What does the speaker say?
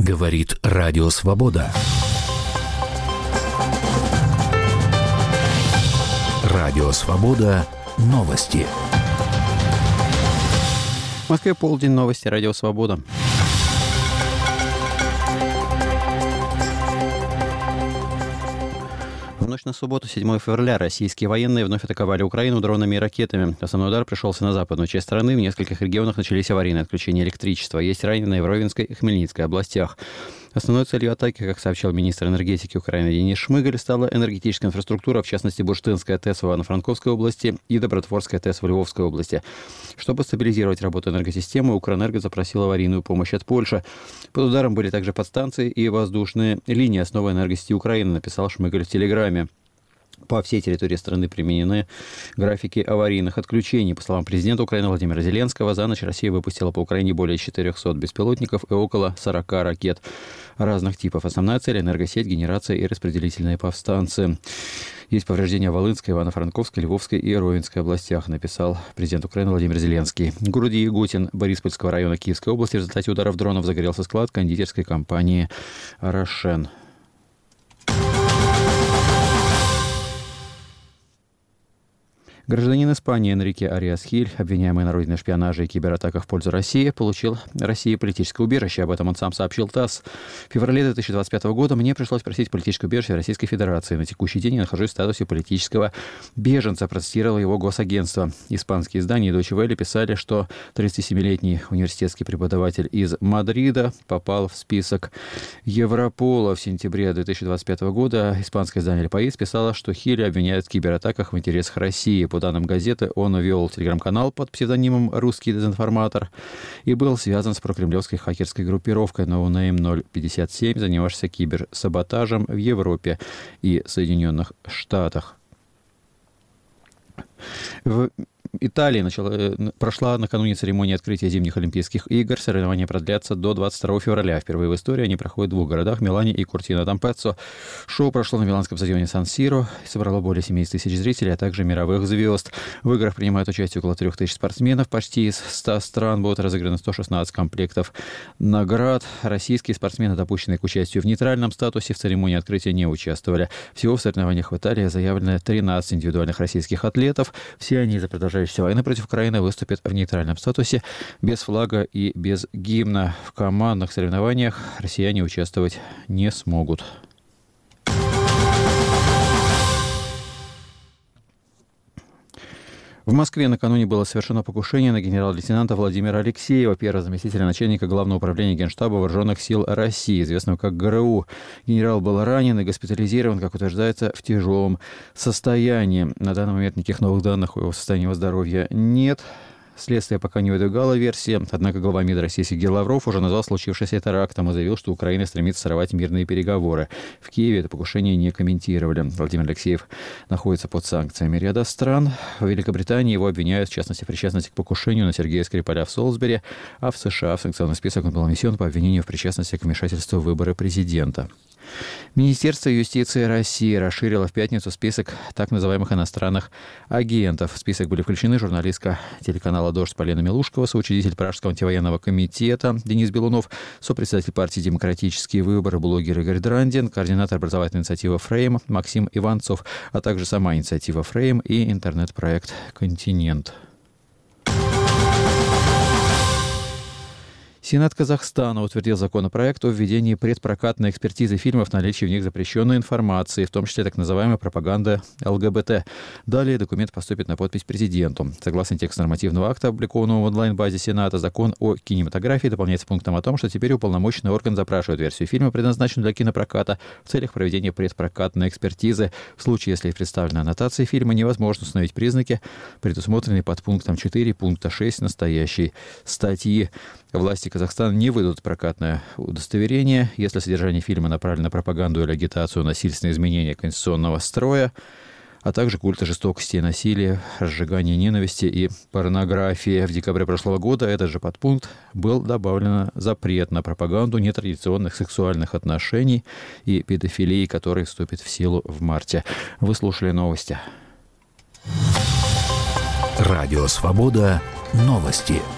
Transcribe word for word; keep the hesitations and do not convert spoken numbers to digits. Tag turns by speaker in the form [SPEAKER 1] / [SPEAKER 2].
[SPEAKER 1] Говорит Радио Свобода. Радио Свобода. Новости.
[SPEAKER 2] В Москве полдень, новости, Радио Свобода. В ночь на субботу, седьмого февраля, российские военные вновь атаковали Украину дронами и ракетами. Основной удар пришелся на западную часть страны. В нескольких регионах начались аварийные отключения электричества. Есть раненые в Ровенской и Хмельницкой областях. Основной целью атаки, как сообщил министр энергетики Украины Денис Шмыгаль, стала энергетическая инфраструктура, в частности, Бурштинская ТЭС в Ивано-Франковской области и Добротворская ТЭС в Львовской области. Чтобы стабилизировать работу энергосистемы, Укрэнерго запросил аварийную помощь от Польши. Под ударом были также подстанции и воздушные линии, основы энергосети Украины, написал Шмыгаль в Телеграме. По всей территории страны применены графики аварийных отключений. По словам президента Украины Владимира Зеленского, за ночь Россия выпустила по Украине более четырехсот беспилотников и около сорока ракет разных типов. Основная цель – энергосеть, генерация и распределительные подстанции. Есть повреждения в Волынской, Ивано-Франковской, Львовской и Ровенской областях, написал президент Украины Владимир Зеленский. В городе Ягутин Бориспольского района Киевской области в результате ударов дронов загорелся склад кондитерской компании «Рошен». Гражданин Испании Энрике Ариас Хиль, обвиняемый на родине в шпионаже и кибератаках в пользу России, получил России политическое убежище. Об этом он сам сообщил ТАСС. В феврале две тысячи двадцать пятого года мне пришлось просить политическое убежище в Российской Федерации. На текущий день я нахожусь в статусе политического беженца, процитировало его госагентство. Испанские издания Deutsche Welle писали, что тридцатисемилетний университетский преподаватель из Мадрида попал в список Европола. В сентябре две тысячи двадцать пятого года испанское издание «Эль Паис» писало, что Хиля обвиняют в кибератаках в интересах России. По данным газеты, он вел телеграм-канал под псевдонимом «Русский дезинформатор» и был связан с прокремлевской хакерской группировкой ноунейм ноль пятьдесят семь, занимавшейся киберсаботажем в Европе и Соединенных Штатах. В Италии начала, прошла накануне церемония открытия зимних Олимпийских игр. Соревнования продлятся до двадцать второго февраля. Впервые в истории они проходят в двух городах – Милане и Кортино-д'Ампеццо. Шоу прошло на миланском стадионе Сан-Сиро и собрало более семьдесят тысяч зрителей, а также мировых звезд. В играх принимают участие около трех тысяч спортсменов. Почти из ста стран будут разыграны сто шестнадцать комплектов наград. Российские спортсмены, допущенные к участию в нейтральном статусе, в церемонии открытия не участвовали. Всего в соревнованиях в Италии заявлено тринадцать индивидуальных российских атлетов. Все они за продолжающейся войны против Украины выступят в нейтральном статусе, без флага и без гимна. В командных соревнованиях россияне участвовать не смогут. В Москве накануне было совершено покушение на генерал-лейтенанта Владимира Алексеева, первого заместителя начальника Главного управления Генштаба Вооруженных сил России, известного как ГРУ. Генерал был ранен и госпитализирован, как утверждается, в тяжелом состоянии. На данный момент никаких новых данных о его состоянии здоровья нет. Следствие пока не выдвигало версии, однако глава МИД России Сергей Лавров уже назвал случившееся терактом и заявил, что Украина стремится сорвать мирные переговоры. В Киеве это покушение не комментировали. Владимир Алексеев находится под санкциями ряда стран. В Великобритании его обвиняют, в частности, в причастности к покушению на Сергея Скрипаля в Солсбери, а в США в санкционный список он был внесен по обвинению в причастности к вмешательству в выборы президента. Министерство юстиции России расширило в пятницу список так называемых иностранных агентов. В список были включены журналистка телеканала «Дождь» Полина Милушкова, соучредитель Пражского антивоенного комитета Денис Белунов, сопредседатель партии «Демократические выборы» блогер Игорь Драндин, координатор образовательной инициативы «Фрейм» Максим Иванцов, а также сама инициатива «Фрейм» и интернет-проект «Континент». Сенат Казахстана утвердил законопроект о введении предпрокатной экспертизы фильмов, наличии в них запрещенной информации, в том числе так называемая пропаганда ЛГБТ. Далее документ поступит на подпись президенту. Согласно тексту нормативного акта, опубликованного в онлайн-базе Сената, закон о кинематографии дополняется пунктом о том, что теперь уполномоченный орган запрашивает версию фильма, предназначенную для кинопроката, в целях проведения предпрокатной экспертизы. В случае, если в представленной аннотации фильма невозможно установить признаки, предусмотренные под пунктом четыре пункта шесть настоящей статьи. Власти Казахстана не выдадут прокатное удостоверение, если содержание фильма направлено на пропаганду или агитацию насильственного изменения конституционного строя, а также культа жестокости и насилия, разжигания ненависти и порнографии. В декабре прошлого года этот же подпункт был добавлен запрет на пропаганду нетрадиционных сексуальных отношений и педофилии, который вступит в силу в марте. Вы слушали новости.
[SPEAKER 1] Радио «Свобода». Новости.